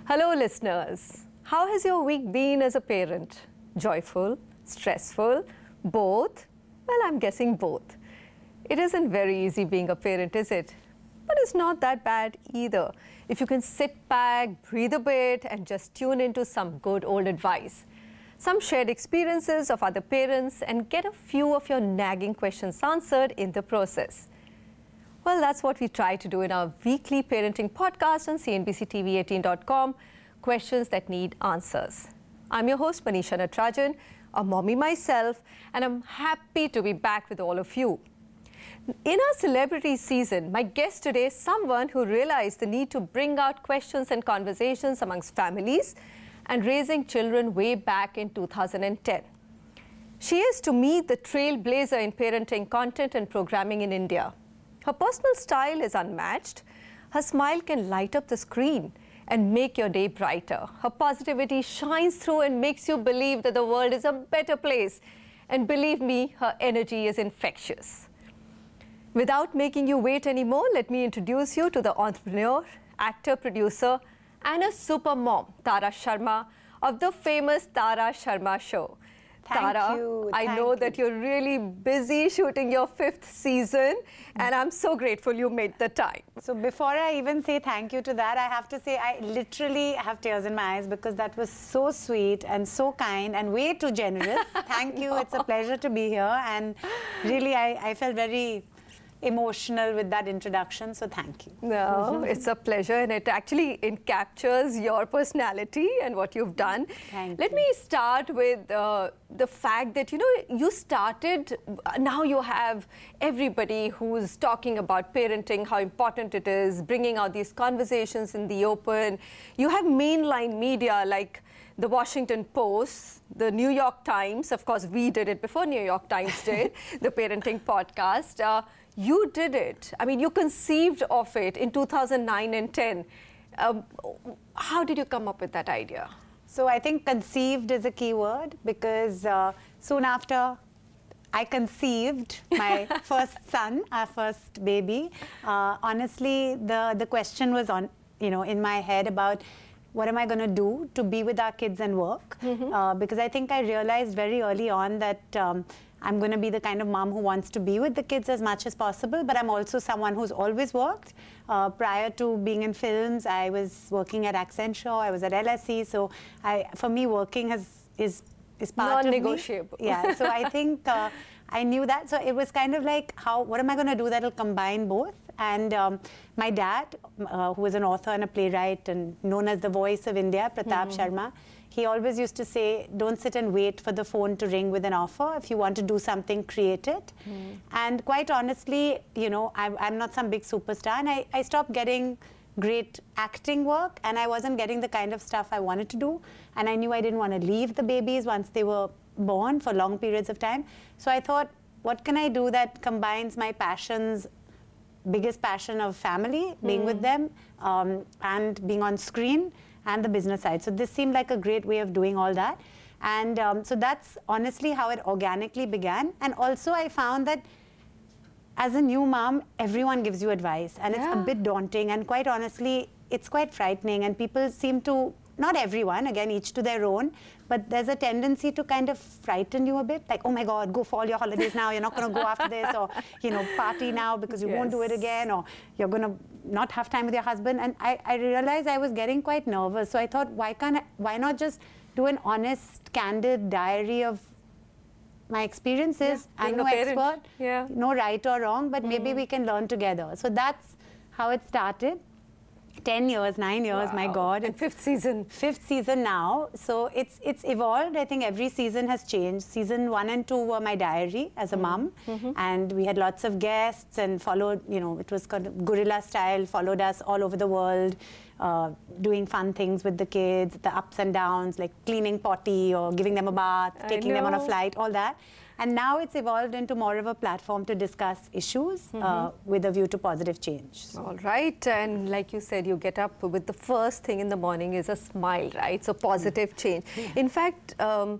Hello, listeners. How has your week been as a parent? Joyful? Stressful? Both? Well, I'm guessing both. It isn't very easy being a parent, is it? But it's not that bad either. If you can sit back, breathe a bit, and just tune into some good old advice, some shared experiences of other parents, and get a few of your nagging questions answered in the process. Well, that's what we try to do in our weekly parenting podcast on CNBC-TV18.com, Questions That Need Answers. I'm your host, Manisha Natarajan, a mommy myself, and I'm happy to be back with all of you. In our celebrity season, my guest today is someone who realized the need to bring out questions and conversations amongst families and raising children way back in 2010. She is, to me, the trailblazer in parenting content and programming in India. Her personal style is unmatched. Her smile can light up the screen and make your day brighter. Her positivity shines through and makes you believe that the world is a better place. And believe me, her energy is infectious. Without making you wait anymore, let me introduce you to the entrepreneur, actor, producer, and a super mom, Tara Sharma, of the famous Tara Sharma Show. Tara, I know that you're really busy shooting your 5th season, and I'm so grateful you made the time. So before I even say thank you to that, I have to say I literally have tears in my eyes because that was so sweet and so kind and way too generous. Thank you. It's a pleasure to be here, and really I felt very emotional with that introduction, so thank you. No, it's a pleasure, and it actually captures your personality and what you've done. Let me start with the fact that, you started, now you have everybody who's talking about parenting, how important it is, bringing out these conversations in the open. You have mainline media like the Washington Post, the New York Times. Of course, we did it before New York Times did, the parenting podcast. You did it. I mean, you conceived of it in 2009 and 10. How did you come up with that idea? So I think conceived is a key word because soon after I conceived my first son, our first baby, honestly, the question was on, in my head about what am I going to do to be with our kids and work? Because I think I realized very early on that I'm going to be the kind of mom who wants to be with the kids as much as possible, but I'm also someone who's always worked. Prior to being in films, I was working at Accenture, I was at LSE, so for me, working is part of me. Non-negotiable. Yeah, so I think I knew that. So it was kind of like, what am I going to do that'll combine both? And my dad, who was an author and a playwright and known as the voice of India, Pratap Sharma, he always used to say, don't sit and wait for the phone to ring with an offer. If you want to do something, create it. And quite honestly, I'm not some big superstar, and I stopped getting great acting work, and I wasn't getting the kind of stuff I wanted to do. And I knew I didn't want to leave the babies once they were born for long periods of time. So I thought, what can I do that combines my passions, biggest passion of family, being with them, and being on screen, and the business side. So this seemed like a great way of doing all that. And so that's honestly how it organically began. And also I found that as a new mom, everyone gives you advice, and it's a bit daunting, and quite honestly, it's quite frightening, and people seem to, not everyone, again, each to their own, but there's a tendency to kind of frighten you a bit, like, oh my God, go for all your holidays now, you're not going to go after this, or, party now because you won't do it again, or you're going to not have time with your husband. And I realized I was getting quite nervous, so I thought, why not just do an honest, candid diary of my experiences? I'm no expert, no right or wrong, but maybe we can learn together. So that's how it started. 10 years, 9 years, my God. And 5th season. 5th season now. So it's evolved. I think every season has changed. Season 1 and 2 were my diary as a mom. And we had lots of guests and followed, it was kind of guerrilla style, followed us all over the world, doing fun things with the kids, the ups and downs, like cleaning potty or giving them a bath, taking them on a flight, all that. And now it's evolved into more of a platform to discuss issues with a view to positive change. All right. And like you said, you get up with the first thing in the morning is a smile, right? So positive change. In fact,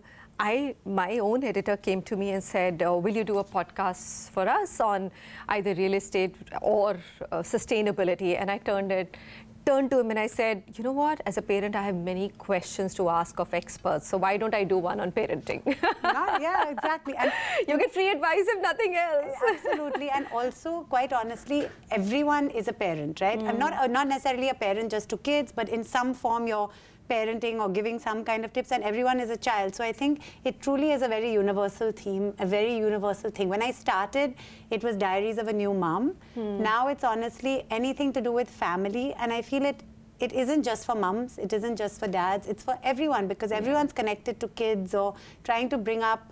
my own editor came to me and said, will you do a podcast for us on either real estate or sustainability? And I turned it turned to him and I said, you know what, as a parent, I have many questions to ask of experts. So why don't I do one on parenting? Yeah, exactly. And you get free advice if nothing else. Absolutely. And also, quite honestly, everyone is a parent, right? And not necessarily a parent just to kids, but in some form you're parenting or giving some kind of tips, and everyone is a child. So I think it truly is a very universal theme, a very universal thing. When I started, it was Diaries of a New Mom. Now it's honestly anything to do with family, and I feel it isn't just for mums, it isn't just for dads, it's for everyone, because everyone's connected to kids or trying to bring up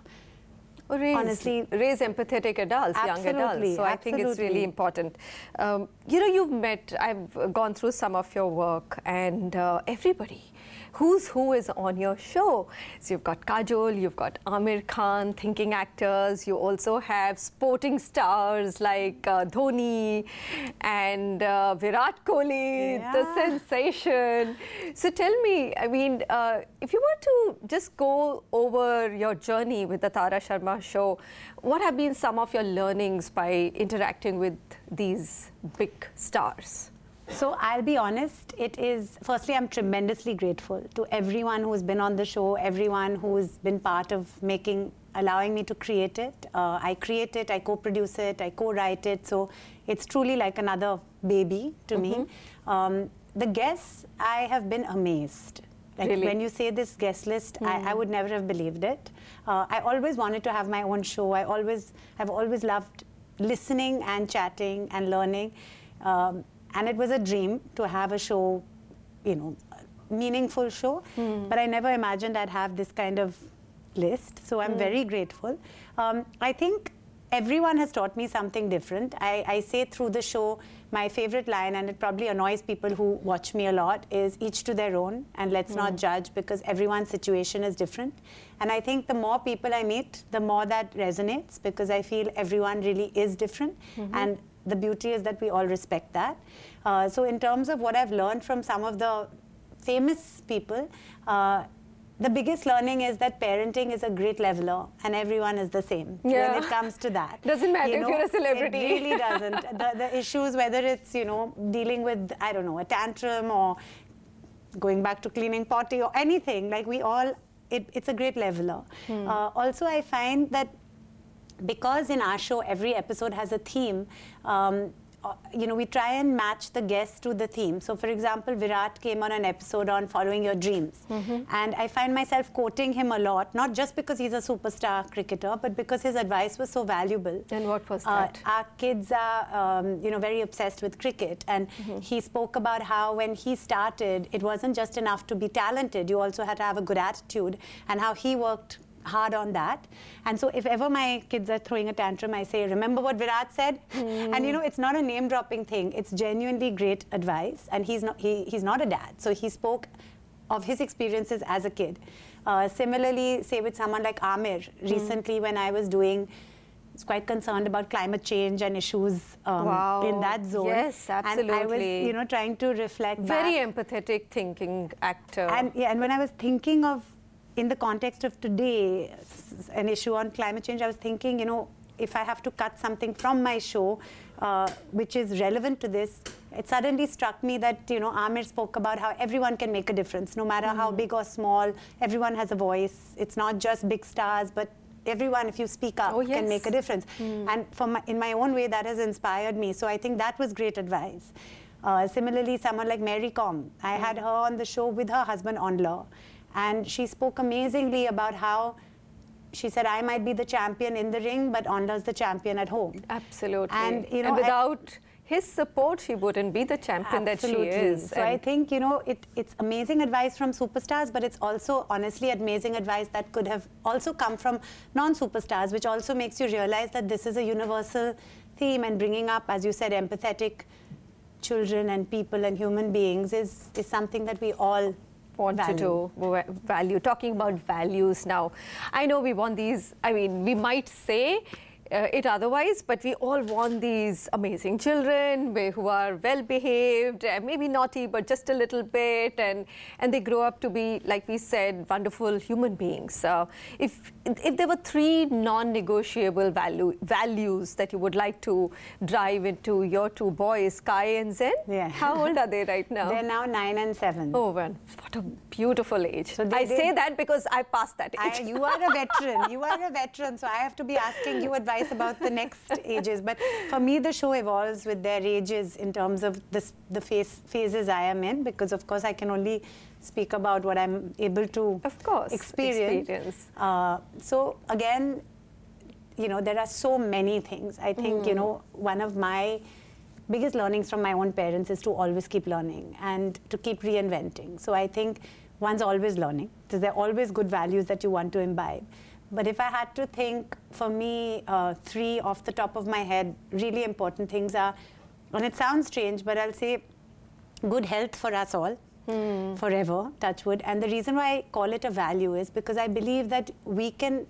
raise empathetic adults, young adults. So I think it's really important. You know, I've gone through some of your work, and everybody, who's who is on your show. So you've got Kajol, you've got Aamir Khan, thinking actors. You also have sporting stars like Dhoni and Virat Kohli, the sensation. So tell me, I mean, if you were to just go over your journey with the Tara Sharma show, what have been some of your learnings by interacting with these big stars? So I'll be honest, it is, firstly, I'm tremendously grateful to everyone who's been on the show, everyone who's been part of allowing me to create it. I create it, I co-produce it, I co-write it, so it's truly like another baby to me. The guests, I have been amazed. Like when you say this guest list, I would never have believed it. I always wanted to have my own show. I've always loved listening and chatting and learning. And it was a dream to have a show, you know, meaningful show. But I never imagined I'd have this kind of list. So I'm very grateful. I think everyone has taught me something different. I say through the show, my favorite line, and it probably annoys people who watch me a lot, is each to their own, and let's not judge, because everyone's situation is different. And I think the more people I meet, the more that resonates, because I feel everyone really is different. And the beauty is that we all respect that. So in terms of what I've learned from some of the famous people, the biggest learning is that parenting is a great leveler and everyone is the same when it comes to that. Doesn't matter if you're a celebrity. It really doesn't. The issues, whether it's, you know, dealing with, I don't know, a tantrum or going back to cleaning potty or anything, like we all, it's a great leveler. Also, I find that because in our show, every episode has a theme, you know, we try and match the guests to the theme. So, for example, Virat came on an episode on following your dreams. And I find myself quoting him a lot, not just because he's a superstar cricketer, but because his advice was so valuable. And what was that? Our kids are, you know, very obsessed with cricket. And he spoke about how when he started, it wasn't just enough to be talented. You also had to have a good attitude, and how he worked hard on that. And so if ever my kids are throwing a tantrum, I say, remember what Virat said? And you know, it's not a name dropping thing, it's genuinely great advice. And he's not a dad, so he spoke of his experiences as a kid. Similarly, say with someone like Aamir, recently when I was quite concerned about climate change and issues in that zone. Yes, absolutely. And I was, you know, trying to reflect Very empathetic thinking actor. And and when I was thinking of, in the context of today, an issue on climate change, I was thinking, you know, if I have to cut something from my show, which is relevant to this, it suddenly struck me that, you know, Aamir spoke about how everyone can make a difference, no matter how big or small, everyone has a voice. It's not just big stars, but everyone, if you speak up, can make a difference. And in my own way, that has inspired me. So I think that was great advice. Similarly, someone like Mary Kom, I had her on the show with her husband, Onla. And she spoke amazingly about how she said, I might be the champion in the ring, but Onla's the champion at home. Absolutely. And, you know, without his support, she wouldn't be the champion that she is. So I think, you know, it's amazing advice from superstars, but it's also honestly amazing advice that could have also come from non-superstars, which also makes you realize that this is a universal theme, and bringing up, as you said, empathetic children and people and human beings is something that we all want to value. Talking about values now, I know we want these, I mean, we might say it otherwise, but we all want these amazing children who are well behaved, maybe naughty, but just a little bit, and they grow up to be, like we said, wonderful human beings. If there were 3 non-negotiable values that you would like to drive into your 2 boys, Kai and Zen, how old are they right now? They're now 9 and 7. Oh, man, what a beautiful age. So I say that because I passed that age. You are a veteran. You are a veteran, so I have to be asking you advice about the next ages. But for me, the show evolves with their ages in terms of the phases I am in, because of course I can only speak about what I'm able to experience. So again, there are so many things. I think, one of my biggest learnings from my own parents is to always keep learning and to keep reinventing. So I think one's always learning. So there are always good values that you want to imbibe. But if I had to think, for me, 3 off the top of my head, really important things are, and it sounds strange, but I'll say good health for us all, forever, touch wood. And the reason why I call it a value is because I believe that we can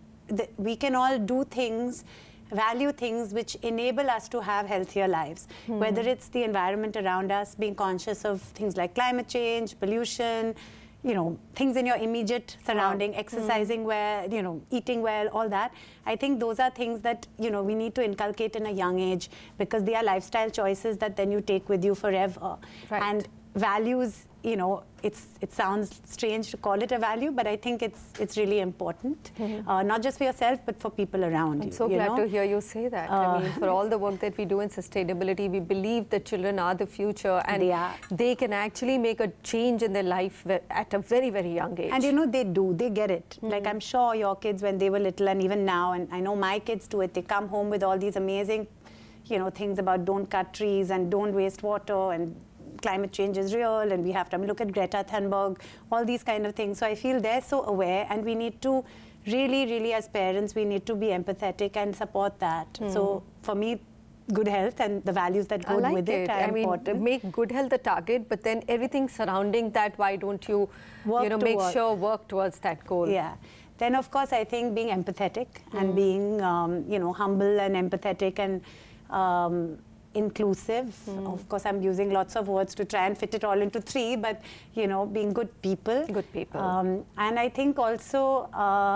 all do things, value things which enable us to have healthier lives, whether it's the environment around us, being conscious of things like climate change, pollution, things in your immediate surrounding, exercising well, eating well, all that. I think those are things that, we need to inculcate in a young age, because they are lifestyle choices that then you take with you forever. Right. And values, it sounds strange to call it a value, but I think it's really important, not just for yourself, but for people around you. I'm so glad to hear you say that. I mean, for all the work that we do in sustainability, we believe that children are the future, and they can actually make a change in their life at a very, very young age. And they get it. Like, I'm sure your kids, when they were little, and even now, and I know my kids do it, they come home with all these amazing, things about don't cut trees and don't waste water, and climate change is real, and we have to look at Greta Thunberg, all these kind of things. So I feel they're so aware, and we need to really, as parents, we need to be empathetic and support that. So for me, good health and the values that go with it are important. Make good health a target, but then everything surrounding that, why don't you, work towards that goal? Yeah. Then, of course, I think being empathetic and being, humble and empathetic and inclusive. Of course, I'm using lots of words to try and fit it all into 3, but, being good people. Good people. And I think also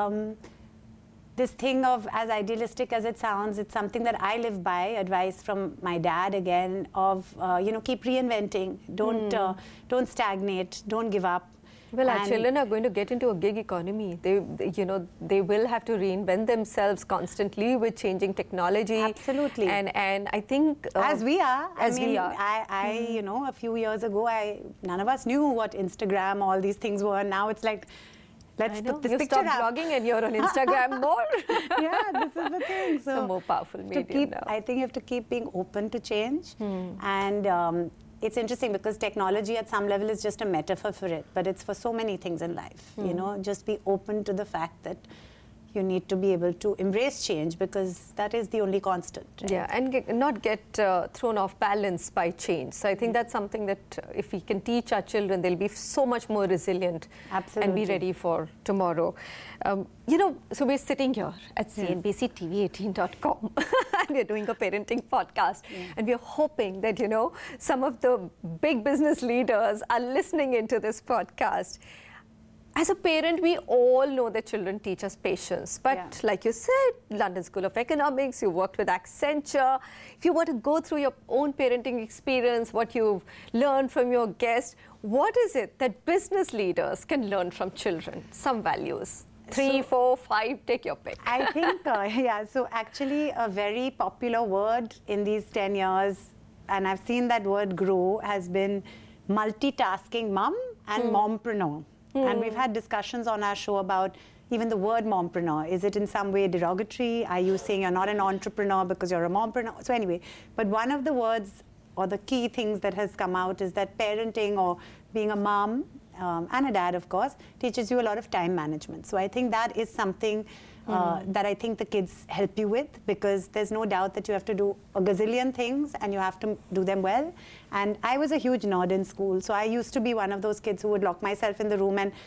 this thing of, as idealistic as it sounds, it's something that I live by, advice from my dad again, of, keep reinventing. Don't stagnate. Don't give up. Well, our children are going to get into a gig economy. They will have to reinvent themselves constantly with changing technology. Absolutely. And I think as we are. We are. A few years ago, none of us knew what Instagram, all these things were. Now it's like, let's put this picture up. You stopped blogging and you're on Instagram more. Yeah, this is the thing. So more powerful medium now. I think you have to keep being open to change. And it's interesting because technology at some level is just a metaphor for it, but it's for so many things in life. Just be open to the fact that you need to be able to embrace change, because that is the only constant. Right? Yeah, and not get thrown off balance by change. So I think that's something that if we can teach our children, they'll be so much more resilient. Absolutely. And be ready for tomorrow. So we're sitting here at CNBC-TV18.com and we're doing a parenting podcast. And we're hoping that, some of the big business leaders are listening into this podcast. As a parent, we all know that children teach us patience. But like you said, London School of Economics, you worked with Accenture. If you want to go through your own parenting experience, what you've learned from your guest, what is it that business leaders can learn from children? Some values. 3, 4, 5, take your pick. I think, so actually a very popular word in these 10 years, and I've seen that word grow, has been multitasking mom and mompreneur. And we've had discussions on our show about even the word mompreneur. Is it in some way derogatory? Are you saying you're not an entrepreneur because you're a mompreneur? So anyway, but one of the words or the key things that has come out is that parenting, or being a mom and a dad, of course, teaches you a lot of time management. So I think that is something that I think the kids help you with, because there's no doubt that you have to do a gazillion things and you have to do them well. And I was a huge nerd in school, so I used to be one of those kids who would lock myself in the room and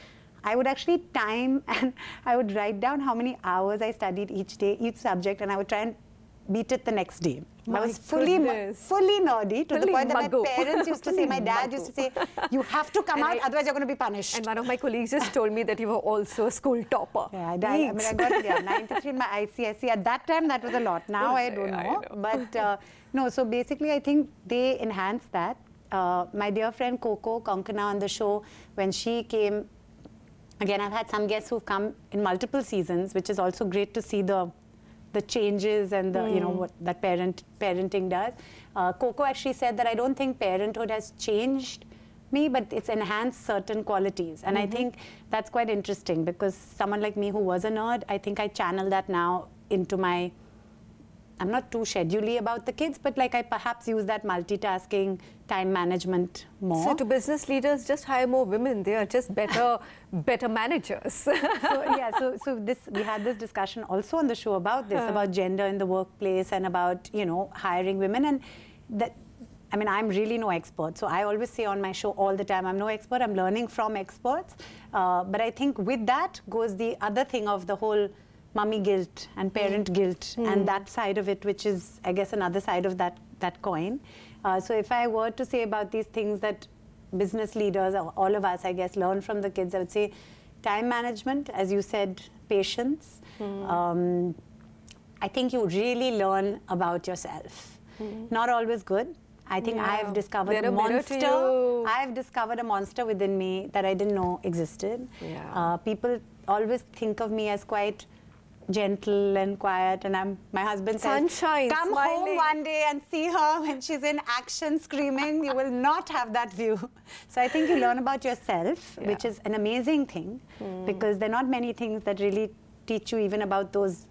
I would actually time and I would write down how many hours I studied each day, each subject, and I would try and beat it the next day. I was fully nerdy to the point that my parents used to say, my dad used to say, you have to come out, otherwise you're going to be punished. And one of my colleagues just told me that you were also a school topper. Yeah, I got 93 in my ICSE. At that time, that was a lot. Now I don't know. But no, so basically I think they enhanced that. My dear friend Coco Konkana on the show, when she came, again, I've had some guests who've come in multiple seasons, which is also great to see the changes and the, you know, what that parenting does. Coco actually said that I don't think parenthood has changed me, but it's enhanced certain qualities. And I think that's quite interesting because someone like me who was a nerd, I think I channel that now into my, I'm not too schedule-y about the kids, but like I perhaps use that multitasking, time management more. So to business leaders, just hire more women. They are just better managers. So we had this discussion also on the show about this, about gender in the workplace and about, you know, hiring women. And that, I mean, I'm really no expert. So I always say on my show all the time, I'm no expert, I'm learning from experts. But I think with that goes the other thing of the whole mummy guilt and parent guilt and that side of it, which is, I guess, another side of that coin. So if I were to say about these things that business leaders, or all of us, I guess, learn from the kids, I would say time management, as you said, patience. I think you really learn about yourself. Not always good. I think I've discovered a monster. I've discovered a monster within me that I didn't know existed. People always think of me as quite gentle and quiet, and my husband says, sunshine, come smiling. home one day and see her when she's in action screaming. You will not have that view. So I think you learn about yourself, which is an amazing thing, because there are not many things that really teach you even about those.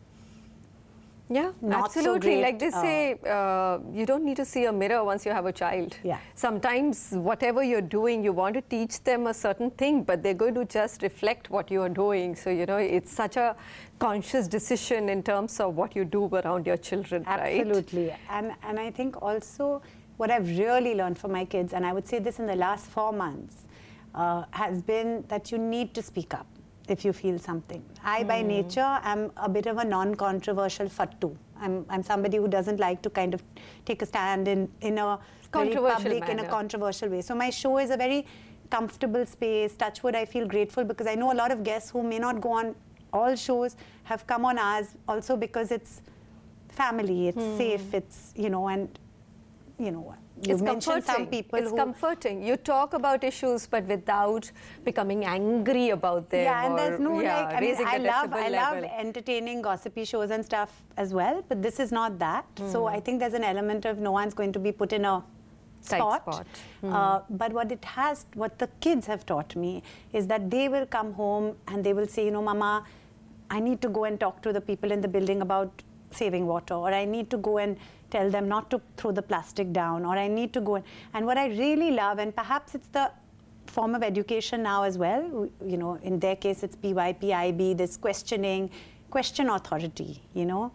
Yeah, absolutely. Like they say, you don't need to see a mirror once you have a child. Sometimes whatever you're doing, you want to teach them a certain thing, but they're going to just reflect what you are doing. So, you know, it's such a conscious decision in terms of what you do around your children, right? Absolutely. And I think also what I've really learned from my kids, and I would say this in the last 4 months, has been that you need to speak up if you feel something. I, by nature, am a bit of a non-controversial fattu. I'm somebody who doesn't like to kind of take a stand in a very public, in a controversial way. So my show is a very comfortable space. Touch wood, I feel grateful because I know a lot of guests who may not go on all shows have come on ours also because it's family, it's safe, it's, you know, and, you know, you mentioned some people It's comforting. You talk about issues, but without becoming angry about them. Yeah, and there's no like, I mean, I love entertaining, gossipy shows and stuff as well, but this is not that. So I think there's an element of no one's going to be put in a spot. But what the kids have taught me is that they will come home and they will say, you know, Mama, I need to go and talk to the people in the building about saving water, or I need to go and tell them not to throw the plastic down, or I need to go and what I really love, and perhaps it's the form of education now as well, you know, in their case it's PYPIB, this questioning, question authority, you know.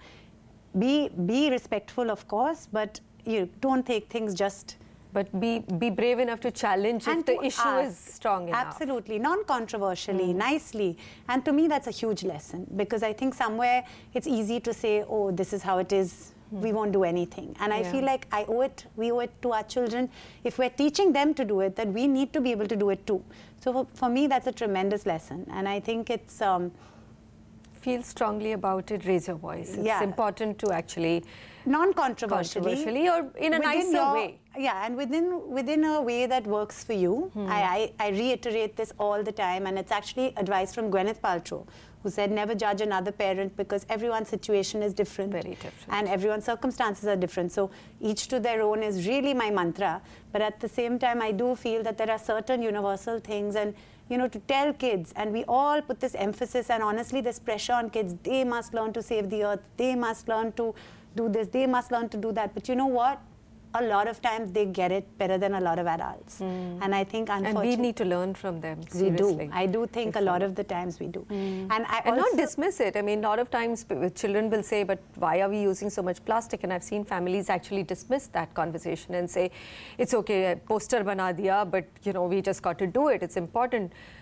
Be respectful, of course, but you don't take things just... But be brave enough to challenge if the issue is strong enough. Absolutely, non-controversially, nicely. And to me, that's a huge lesson, because I think somewhere it's easy to say, oh, this is how it is, we won't do anything. And I feel like we owe it to our children. If we're teaching them to do it, that we need to be able to do it too. So for me, that's a tremendous lesson. And I think it's... Feel strongly about it, raise your voice. It's important to actually... Non-controversially. Or in a nicer way. Yeah, and within a way that works for you. I reiterate this all the time, and it's actually advice from Gwyneth Paltrow, who said never judge another parent because everyone's situation is different. Very different. And everyone's circumstances are different. So each to their own is really my mantra. But at the same time, I do feel that there are certain universal things, and you know, to tell kids, and we all put this emphasis, and honestly, there's pressure on kids. They must learn to save the earth. They must learn to do this. They must learn to do that. But you know what? A lot of times they get it better than a lot of adults. And I think, unfortunately... And we need to learn from them, seriously. We do. I do think a lot of the times we do. And not dismiss it. I mean, a lot of times children will say, but why are we using so much plastic? And I've seen families actually dismiss that conversation and say, it's okay, poster bana diya, but, you know, we just got to do it. It's important.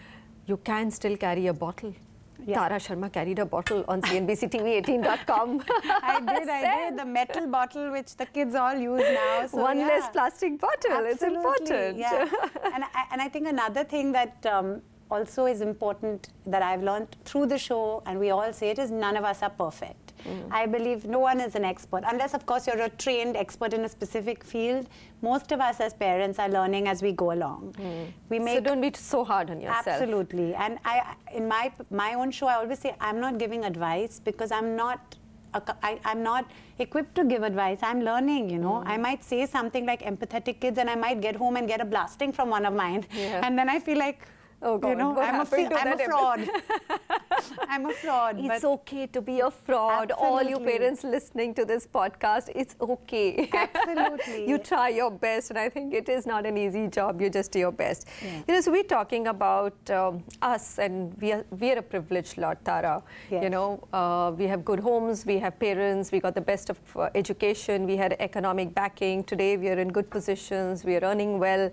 you can still carry a bottle. Yeah. Tara Sharma carried a bottle on CNBC-TV18.com. I did. The metal bottle, which the kids all use now. So One less plastic bottle. Absolutely, It's important. Yeah. and I think another thing that also is important that I've learned through the show, and we all say it, is none of us are perfect. I believe no one is an expert, unless of course you're a trained expert in a specific field. Most of us as parents are learning as we go along. So don't be so hard on yourself. Absolutely. And in my own show, I always say I'm not giving advice because I'm not equipped to give advice. I'm learning, you know. I might say something like empathetic kids, and I might get home and get a blasting from one of mine. Yeah. And then I feel like, oh God, you know, I'm a fraud. I'm a fraud. It's okay to be a fraud. Absolutely. All you parents listening to this podcast, it's okay. Absolutely. You try your best, and I think it is not an easy job. You just do your best. Yeah. You know, so we're talking about us, and we are a privileged lot, Tara. Yes. You know, we have good homes, we have parents, we got the best of education, we had economic backing. Today we are in good positions, we are earning well.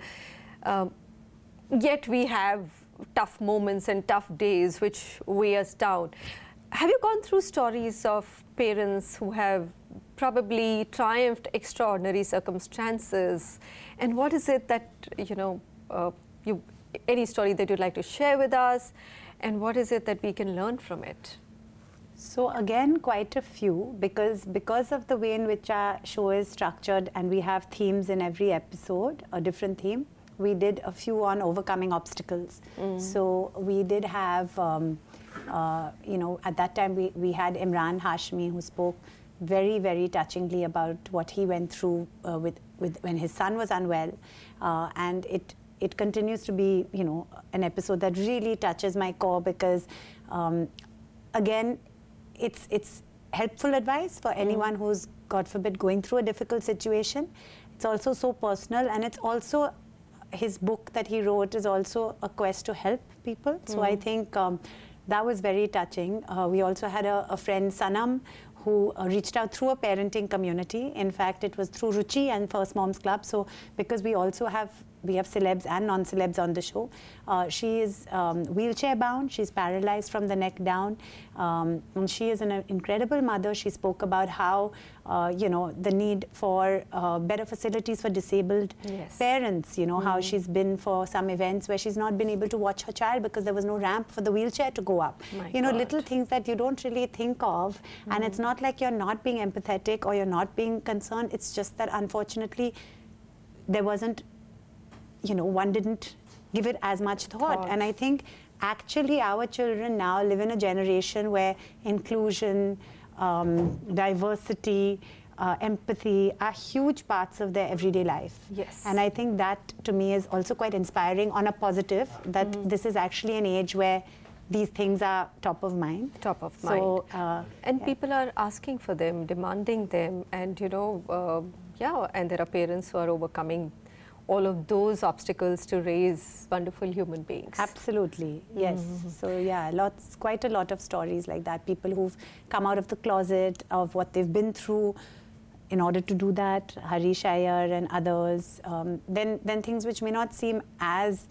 Yet we have tough moments and tough days which weigh us down. Have you gone through stories of parents who have probably triumphed extraordinary circumstances? And what is it that, you know, any story that you'd like to share with us? And what is it that we can learn from it? So again, quite a few, because of the way in which our show is structured, and we have themes in every episode, a different theme. We did a few on overcoming obstacles. So we did have, you know, at that time we had Imran Hashmi, who spoke very, very touchingly about what he went through with when his son was unwell, and it continues to be, you know, an episode that really touches my core because, again, it's helpful advice for anyone who's, God forbid, going through a difficult situation. It's also so personal, and it's also, his book that he wrote is also a quest to help people. So I think that was very touching. We also had a friend, Sanam, who reached out through a parenting community. In fact, it was through Ruchi and First Moms Club. So because we also have celebs and non-celebs on the show. She is wheelchair bound. She's paralyzed from the neck down. And she is an incredible mother. She spoke about how, you know, the need for better facilities for disabled parents, you know, how she's been for some events where she's not been able to watch her child because there was no ramp for the wheelchair to go up. You know, little things that you don't really think of. And it's not like you're not being empathetic or you're not being concerned. It's just that, unfortunately, there wasn't, you know, one didn't give it as much thought. And I think actually our children now live in a generation where inclusion, diversity, empathy are huge parts of their everyday life. Yes. And I think that to me is also quite inspiring on a positive, that this is actually an age where these things are top of mind. Top of mind. So, and people are asking for them, demanding them, and you know, and there are parents who are overcoming all of those obstacles to raise wonderful human beings. Absolutely, yes. So yeah, quite a lot of stories like that. People who've come out of the closet of what they've been through in order to do that. Harish Iyer and others. Then things which may not seem as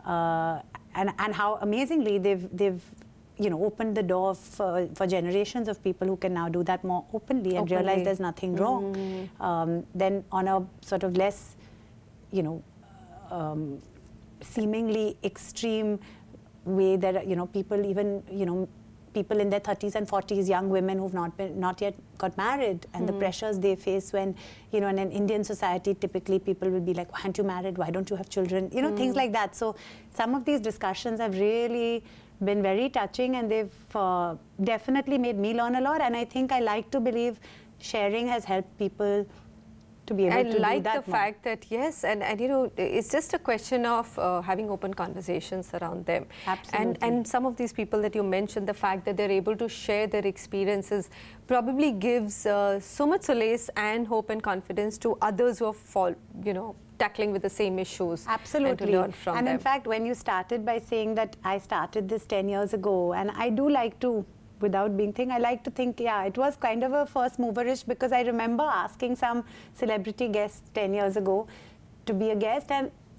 and how amazingly they've you know, opened the door for generations of people who can now do that more openly and realize there's nothing wrong. Then on a sort of less, you know, seemingly extreme way that, you know, people even, you know, people in their 30s and 40s, young women who've not yet got married, and the pressures they face when, you know, in an Indian society, typically people will be like, why aren't you married? Why don't you have children? You know, things like that. So some of these discussions have really been very touching, and they've definitely made me learn a lot. And I think I like to believe sharing has helped people to be able to do that. I like the fact that, yes, and you know, it's just a question of having open conversations around them. Absolutely. And some of these people that you mentioned, the fact that they're able to share their experiences probably gives so much solace and hope and confidence to others who are, you know, tackling with the same issues. Absolutely. And to learn from them. And in fact, when you started by saying that I started this 10 years ago, and I do like to, without being I like to think, yeah, it was kind of a first moverish, because I remember asking some celebrity guests 10 years ago to be a guest, and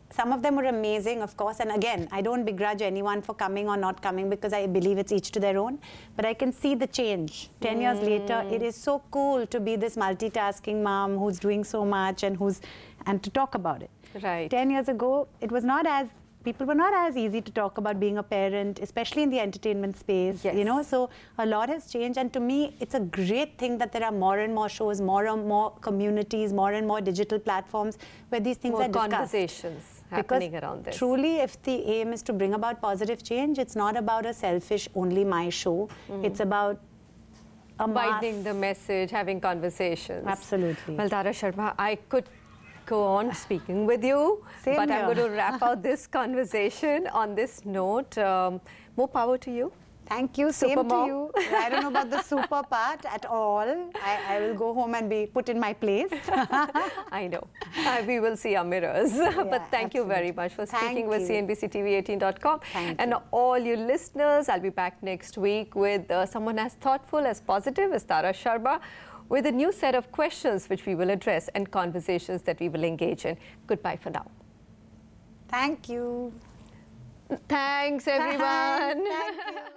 some of them were amazing, of course. And again, I don't begrudge anyone for coming or not coming because I believe it's each to their own. But I can see the change. 10 years later, it is so cool to be this multitasking mom who's doing so much and to talk about it. Right. 10 years ago, it was not as, people were not as easy to talk about being a parent, especially in the entertainment space, Yes. you know, so a lot has changed. And to me, it's a great thing that there are more and more shows, more and more communities, more and more digital platforms where these things More are discussed. conversations happening around this. Truly, if the aim is to bring about positive change, it's not about a selfish, only my show. It's about a Widening mass. the message, having conversations. Absolutely. Well, Tara Sharma, I could go on speaking with you, Same but I'm here. going to wrap out this conversation on this note. More power to you. Thank you. Same Super to mom. you. I don't know about the super part at all. I will go home and be put in my place. I know. We will see our mirrors. But thank you very much for speaking with CNBC-TV18.com. And all you listeners, I'll be back next week with someone as thoughtful, as positive as Tara Sharma, with a new set of questions which we will address and conversations that we will engage in. Goodbye for now. Thank you. Thanks, everyone. Thank you.